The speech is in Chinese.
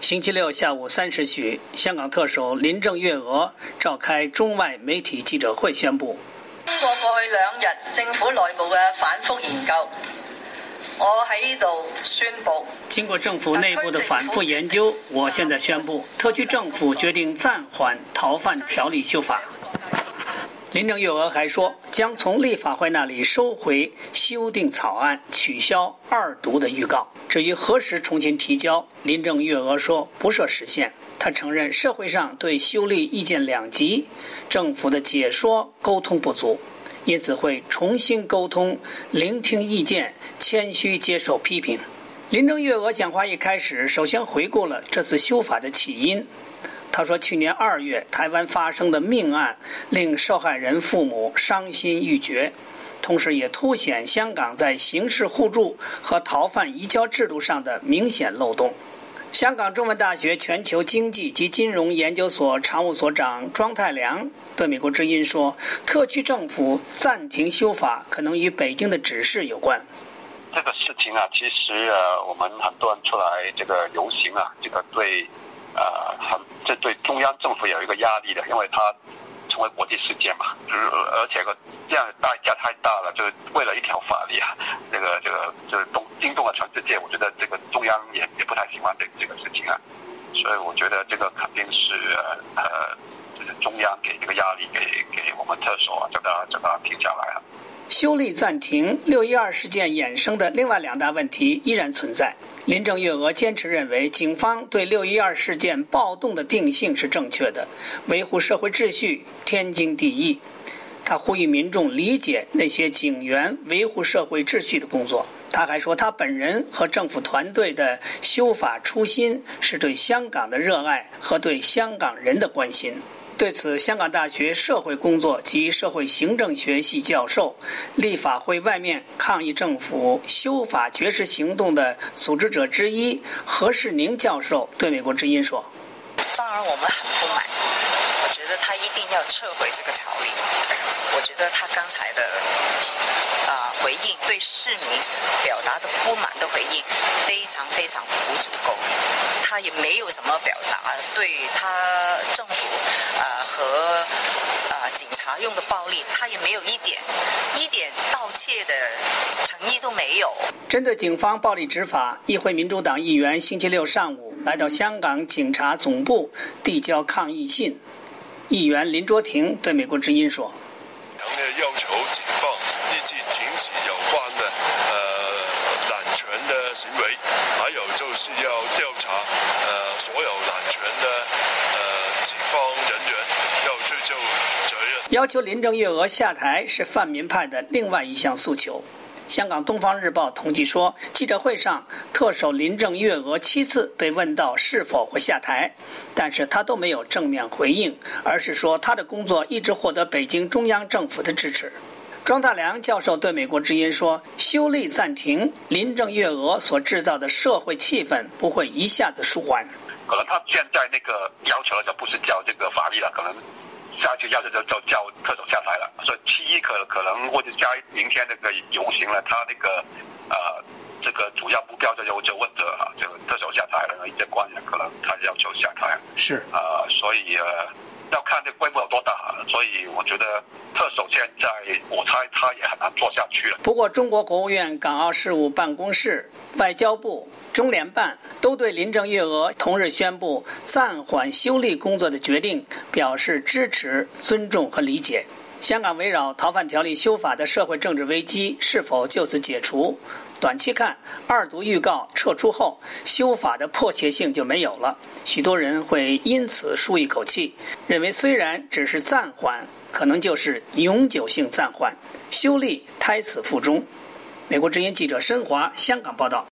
星期六下午3时许，香港特首林郑月娥召开中外媒体记者会，宣布經過過去2日政府內部嘅反覆研究，我喺呢度宣布， 經過政府內部的反覆研究，我現在宣布，特區政府決定暫緩逃犯條例修法。林鄭月娥還說，將從立法會那裡收回修訂草案，取消2讀的預告。至於何時重新提交，林鄭月娥說不設時限。她承認社會上對修例意見兩極，政府的解說溝通不足，因此會重新溝通，聆聽意見，謙虛接受批評。林鄭月娥講話一開始，首先回顧了這次修法的起因。他說，去年2月台灣發生的命案令受害人父母傷心欲絕，同時也凸顯香港在刑事互助和逃犯移交制度上的明顯漏洞。香港中文大學全球經濟及金融研究所常務所長莊太量對美國之音說，特區政府暫停修法可能與北京的指示有關。 這個事情啊，其實我們很多人出來這個遊行啊，這個這對中央政府有一個壓力的，因為它成為國際事件嘛，而且這樣代價太大了，就是為了一條法律啊，就是驚動了全世界。我覺得這個中央也不太喜歡這個事情啊，所以我覺得這個肯定是就是中央給這個壓力給我們特首啊，叫他停下來啊。 修例暫停，612事件衍生的另外2大問題依然存在。林鄭月娥堅持認為，警方對612事件暴動的定性是正確的，維護社會秩序天經地義。他呼籲民眾理解那些警員維護社會秩序的工作。他還說，他本人和政府團隊的修法初心是對香港的熱愛和對香港人的關心。對此，香港大學社會工作及社會行政學系教授、立法會外面抗議政府修法絕食行動的組織者之一何世寧教授對美國之音說： 當然我們很不滿，我覺得他一定要撤回這個條例。我覺得他剛才的回應，對市民表達的不滿的回應非常非常不足夠，他也沒有什麼表達對他政府和警察用的暴力，他也沒有一點道歉的誠意都沒有。 針對警方暴力執法，議會民主黨議員星期六上午來到香港警察總部遞交抗議信。議員林卓廷對美國之音說： 強烈要求警方立即停止有關的濫權的行為，還有就是要調查所有濫權的警方人員，要追究責任。 要求林鄭月娥下台是泛民派的另外一項訴求。香港東方日報統計說，記者會上特首林鄭月娥7次被問到是否會下台，但是她都沒有正面回應，而是說她的工作一直獲得北京中央政府的支持。莊太量教授對美國之音說，修例暫停，林鄭月娥所製造的社會氣氛不會一下子舒緩。 可能他現在那個要求就不是叫這個法律了，可能下去要求就叫特首下台了。所以其一可能或者加明天那個遊行了，他那個這個主要目標就問責啊，這個特首下台了，一些官員可能他要求下台。 是所以要看這個規模有多大，所以我覺得特首現在我猜他也很難做下去了。 不過，中國國務院港澳事務辦公室、外交部、中聯辦都對林鄭月娥同日宣布暫緩修例工作的決定表示支持、尊重和理解。香港圍繞逃犯條例修法的社會政治危機是否就此解除？短期看，2讀預告撤出後，修法的迫切性就沒有了。許多人會因此舒一口氣，認為雖然只是暫緩，可能就是永久性暫緩，修例胎死腹中。美國之音記者申華香港報道。